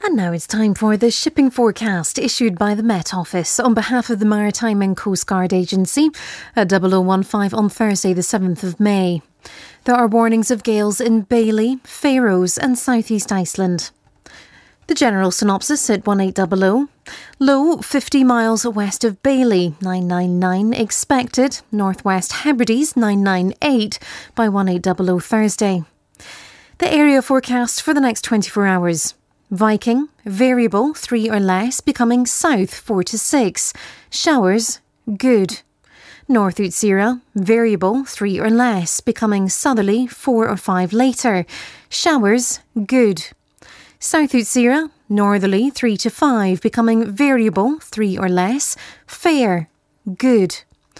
And now it's time for the shipping forecast issued by the Met Office on behalf of the Maritime and Coast Guard Agency at 0015 on Thursday the 7th of May. There are warnings of gales in Bailey, Faroes and southeast Iceland. The general synopsis at 1800. Low 50 miles west of Bailey, 999 expected. Northwest Hebrides 998 by 1800 Thursday. The area forecast for the next 24 hours. Viking, variable 3 or less, becoming south 4 to 6. Showers, good. North Utsira, variable 3 or less, becoming southerly 4 or 5 later. Showers, good. South Utsira, northerly 3 to 5, becoming variable 3 or less. Fair, good.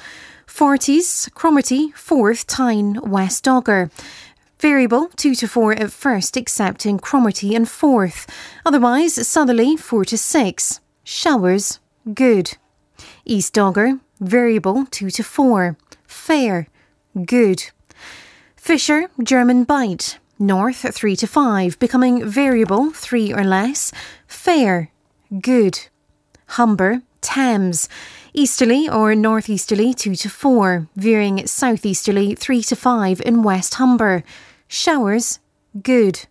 Forties, Cromarty, 4th, Tyne, West Dogger. Variable 2 to 4 at first, except in Cromarty and 4th. Otherwise, southerly 4 to 6. Showers, good. East Dogger, variable 2 to 4. Fair, good. Fisher, German Bight. North 3 to 5, becoming variable 3 or less. Fair, good. Humber, Thames. Easterly or northeasterly 2 to 4, veering southeasterly 3 to 5 in West Humber. Showers, good.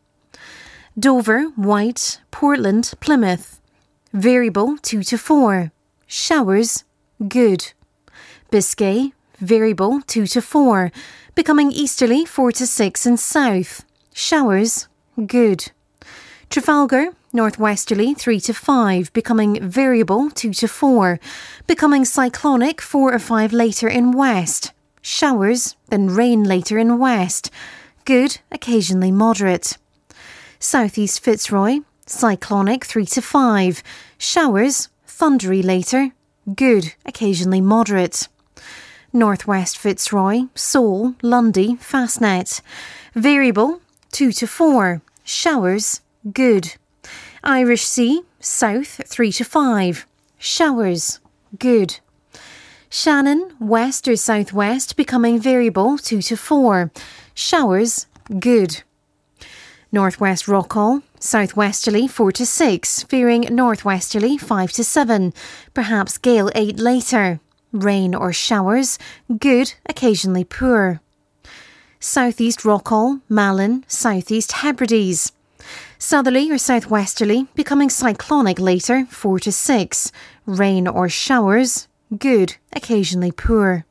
Dover, White, Portland, Plymouth. Variable 2 to 4. Showers, good. Biscay, variable 2 to 4, becoming easterly 4 to 6 in south. Showers, good. Trafalgar, northwesterly 3 to 5, becoming variable 2 to 4, becoming cyclonic 4 or 5 later in west. Showers, then rain later in west. Good, occasionally moderate. Southeast Fitzroy, cyclonic 3 to 5. Showers, thundery later. Good, occasionally moderate. Northwest Fitzroy, Seoul, Lundy, Fastnet. Variable 2 to 4. Showers, good. Irish Sea, south 3 to 5. Showers, good. Shannon, west or southwest, becoming variable 2 to 4. Showers, good. Northwest Rockall, southwesterly 4 to 6, veering northwesterly 5 to 7. Perhaps gale 8 later. Rain or showers, good, occasionally poor. Southeast Rockall, Malin, southeast Hebrides. Southerly or southwesterly, becoming cyclonic later, 4 to 6. Rain or showers, good, occasionally poor.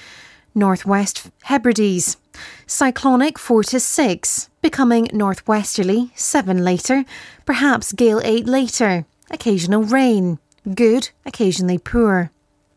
Northwest Hebrides. Cyclonic 4 to 6, becoming northwesterly, 7 later. Perhaps gale 8 later. Occasional rain, good, occasionally poor.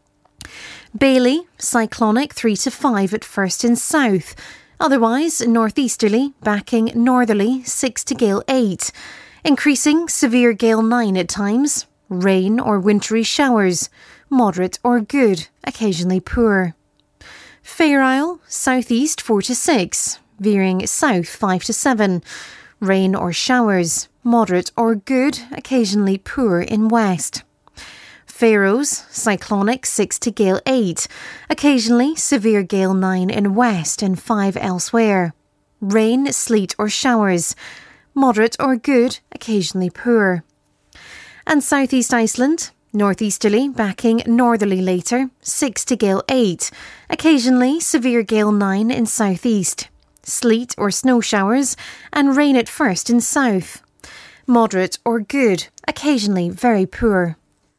Bailey, cyclonic 3 to 5 at first in south. Otherwise, northeasterly, backing northerly 6 to gale 8. Increasing severe gale 9 at times. Rain or wintry showers. Moderate or good, occasionally poor. Fair Isle, southeast 4 to 6. Veering south 5 to 7. Rain or showers. Moderate or good, occasionally poor in west. Faroes, cyclonic 6 to gale 8. Occasionally severe gale 9 in west and 5 elsewhere. Rain, sleet or showers. Moderate or good, occasionally poor. And southeast Iceland, northeasterly, backing northerly later, 6 to gale 8. Occasionally severe gale 9 in southeast. Sleet or snow showers and rain at first in south. Moderate or good, occasionally very poor.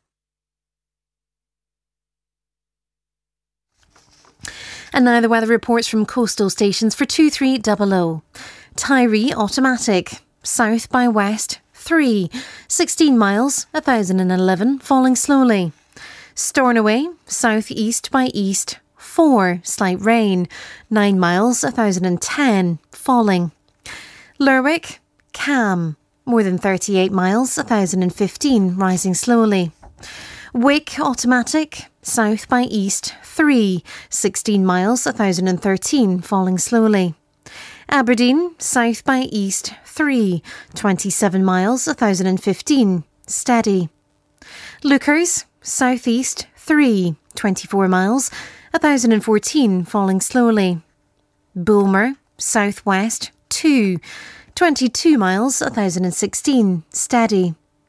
And now the weather reports from coastal stations for 2300. Tyree automatic, south by west 3, 16 miles 1011, falling slowly. Stornoway, southeast by east 4, slight rain, 9 miles 1010, falling. Lerwick, calm, more than 38 miles 1015, rising slowly. Wick automatic, south by east 3, 16 miles 1013, falling slowly. Aberdeen, south by east 3, 27 miles 1015, steady. Lookers, southeast 3, 24 miles 1014, falling slowly. Bulmer, southwest 2, 22 miles 1016, steady.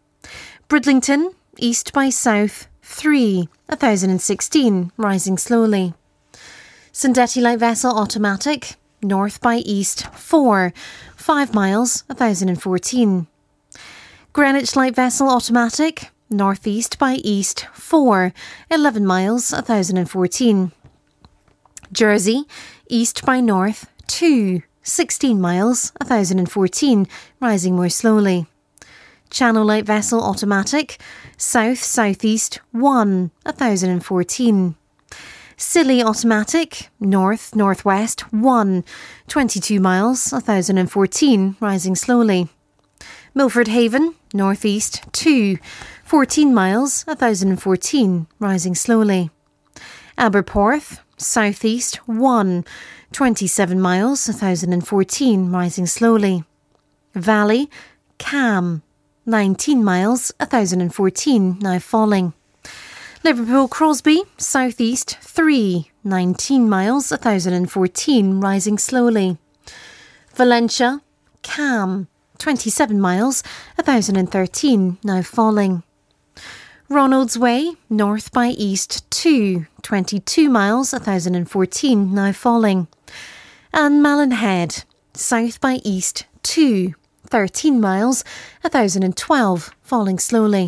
Bridlington, east by south, 3, 1016, rising slowly. Sandetti light vessel automatic, north by east, 4, 5 miles, 1014. Greenwich light vessel automatic, northeast by east, 4, 11 miles, 1014. Jersey, east by north, 2, 16 miles, 1014, rising more slowly. Channel light vessel automatic, south-southeast, 1, 1014. Scilly automatic, north-northwest, 1, 22 miles, 1014, rising slowly. Milford Haven, northeast, 2, 14 miles, 1014, rising slowly. Aberporth, southeast, 1, 27 miles, 1014, rising slowly. Valley, calm, 19 miles, 1014, now falling. Liverpool Crosby, southeast, 3, 19 miles, 1014, rising slowly. Valencia, calm, 27 miles, 1013, now falling. Ronalds Way, north by east, 2, 22 miles, 1014, now falling. And Malin Head, south by east, 2, 13 miles, 1012, falling slowly.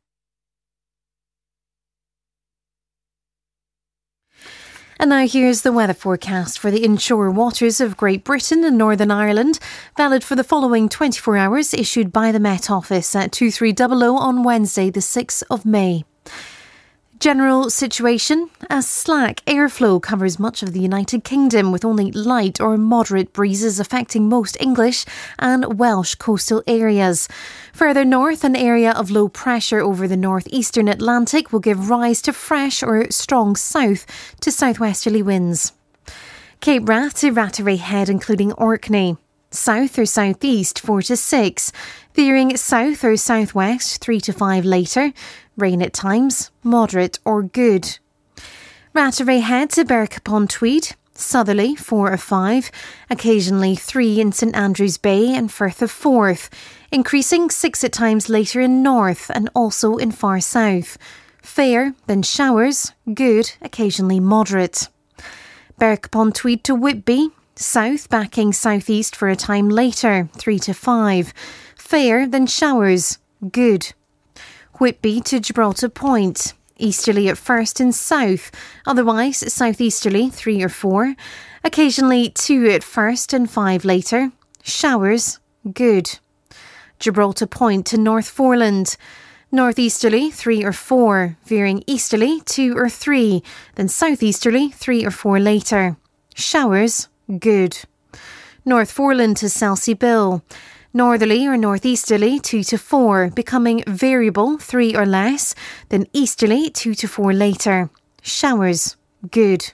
And now here's the weather forecast for the inshore waters of Great Britain and Northern Ireland, valid for the following 24 hours, issued by the Met Office at 2300 on Wednesday the 6th of May. General situation: a slack airflow covers much of the United Kingdom, with only light or moderate breezes affecting most English and Welsh coastal areas. Further north, an area of low pressure over the northeastern Atlantic will give rise to fresh or strong south to southwesterly winds. Cape Wrath to Rattery Head, including Orkney. South or southeast 4 to 6, veering south or southwest 3 to 5 later. Rain at times, moderate or good. Rattery Head to Berwick-upon-Tweed, southerly 4 or 5, occasionally 3 in St Andrews Bay and Firth of Forth, increasing 6 at times later in north and also in far south. Fair, then showers, good, occasionally moderate. Berwick-upon-Tweed to Whitby, south backing southeast for a time later, 3 to 5. Fair, then showers, good. Whitby to Gibraltar Point, easterly at first and south, otherwise southeasterly 3 or 4, occasionally 2 at first and 5 later. Showers, good. Gibraltar Point to North Foreland, northeasterly 3 or 4, veering easterly 2 or 3, then southeasterly 3 or 4 later. Showers, good. North Foreland to Selsey Bill, northerly or northeasterly 2 to 4, becoming variable 3 or less, then easterly 2 to 4 later. Showers, good.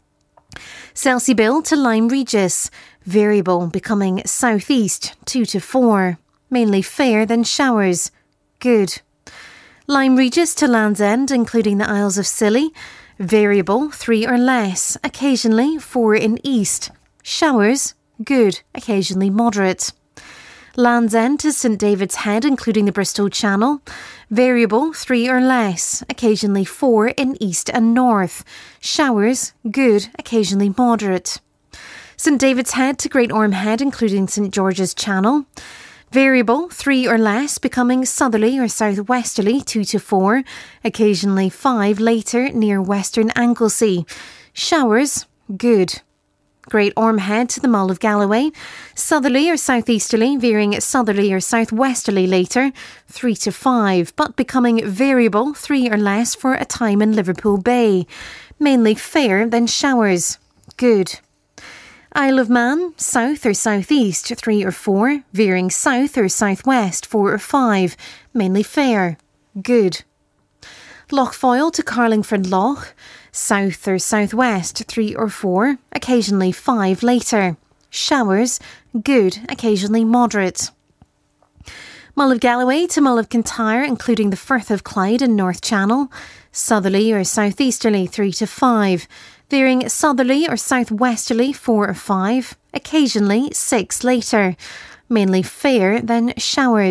Selsey Bill to Lyme Regis, variable, becoming southeast 2 to 4, mainly fair, then showers, good. Lyme Regis to Land's End, including the Isles of Scilly, variable 3 or less, occasionally 4 in east. Showers, good, occasionally moderate. Land's End to St David's Head, including the Bristol Channel, variable 3 or less, occasionally 4 in east and north. Showers, good, occasionally moderate. St David's Head to Great Orme Head, including St George's Channel, variable 3 or less, becoming southerly or southwesterly 2 to 4, occasionally 5 later near Western Anglesey. Showers, good. Great Orme Head to the Mull of Galloway, southerly or southeasterly, veering southerly or southwesterly later, 3 to 5, but becoming variable 3 or less for a time in Liverpool Bay. Mainly fair, then showers, good. Isle of Man, south or southeast 3 or 4, veering south or southwest 4 or 5, mainly fair, good. Lochfoyle to Carlingford Loch, south or southwest 3 or 4, occasionally 5 later. Showers, good, occasionally moderate. Mull of Galloway to Mull of Kintyre, including the Firth of Clyde and North Channel, southerly or southeasterly 3 to 5, veering southerly or southwesterly 4 or 5, occasionally 6 later. Mainly fair, then showers,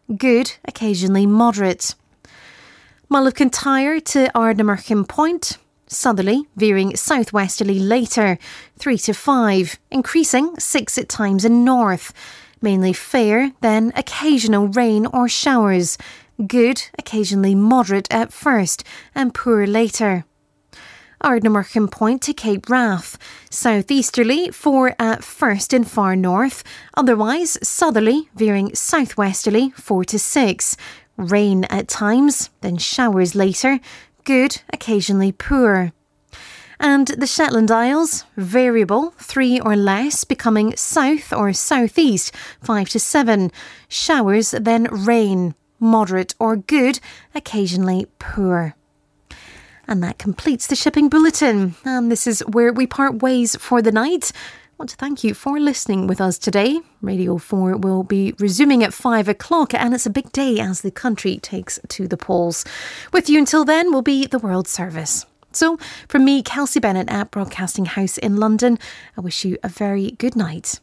good, occasionally moderate. Mull of Kintyre to Ardnamurchan Point, southerly, veering southwesterly later, 3 to 5, increasing 6 at times in north. Mainly fair, then occasional rain or showers. Good, occasionally moderate at first, and poor later. Ardnamurchan Point to Cape Wrath, southeasterly, 4 at first in far north, otherwise southerly, veering southwesterly, 4 to 6. Rain at times, then showers later, good, occasionally poor. And the Shetland Isles, variable, 3 or less, becoming south or southeast, 5 to 7. Showers, then rain, moderate or good, occasionally poor. And that completes the shipping bulletin. And this is where we part ways for the night. I want to thank you for listening with us today. Radio 4 will be resuming at 5 o'clock, and it's a big day as the country takes to the polls. With you until then will be the World Service. So, from me, Kelsey Bennett at Broadcasting House in London, I wish you a very good night.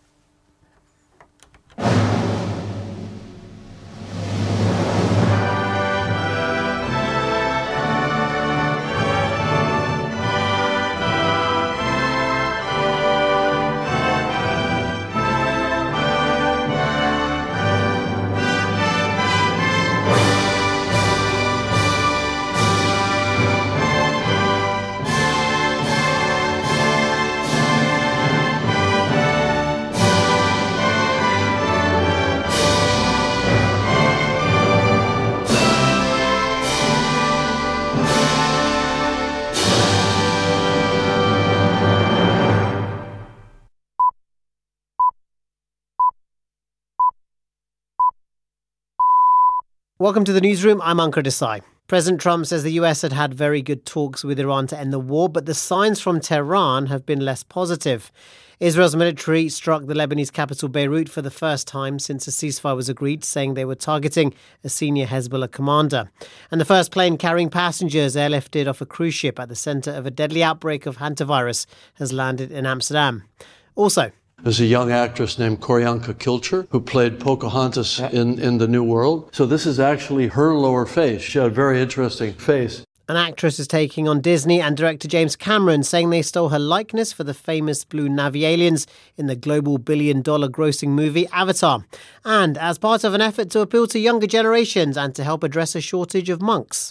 Welcome to the newsroom. I'm Ankur Desai. President Trump says the US had had very good talks with Iran to end the war, but the signs from Tehran have been less positive. Israel's military struck the Lebanese capital Beirut for the first time since a ceasefire was agreed, saying they were targeting a senior Hezbollah commander. And the first plane carrying passengers airlifted off a cruise ship at the centre of a deadly outbreak of hantavirus has landed in Amsterdam. Also, there's a young actress named Koryanka Kilcher who played Pocahontas in The New World. So this is actually her lower face. She had a very interesting face. An actress is taking on Disney and director James Cameron, saying they stole her likeness for the famous Blue Navy aliens in the global billion-dollar grossing movie Avatar. And as part of an effort to appeal to younger generations and to help address a shortage of monks.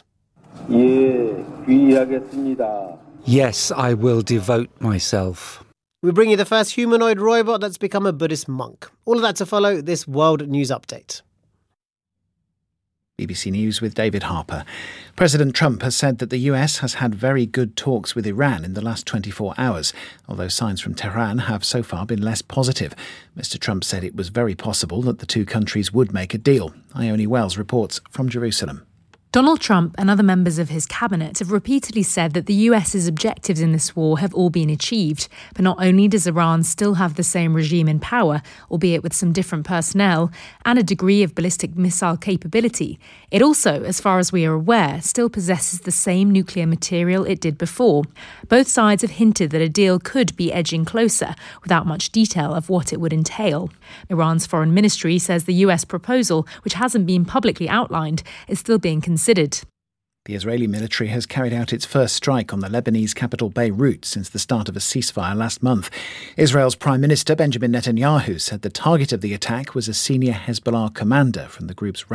Yes, I will devote myself. We bring you the first humanoid robot that's become a Buddhist monk. All of that to follow this World News Update. BBC News with David Harper. President Trump has said that the US has had very good talks with Iran in the last 24 hours, although signs from Tehran have so far been less positive. Mr. Trump said it was very possible that the two countries would make a deal. Ione Wells reports from Jerusalem. Donald Trump and other members of his cabinet have repeatedly said that the US's objectives in this war have all been achieved. But not only does Iran still have the same regime in power, albeit with some different personnel, and a degree of ballistic missile capability, it also, as far as we are aware, still possesses the same nuclear material it did before. Both sides have hinted that a deal could be edging closer, without much detail of what it would entail. Iran's foreign ministry says the US proposal, which hasn't been publicly outlined, is still being considered. The Israeli military has carried out its first strike on the Lebanese capital Beirut since the start of a ceasefire last month. Israel's Prime Minister Benjamin Netanyahu said the target of the attack was a senior Hezbollah commander from the group's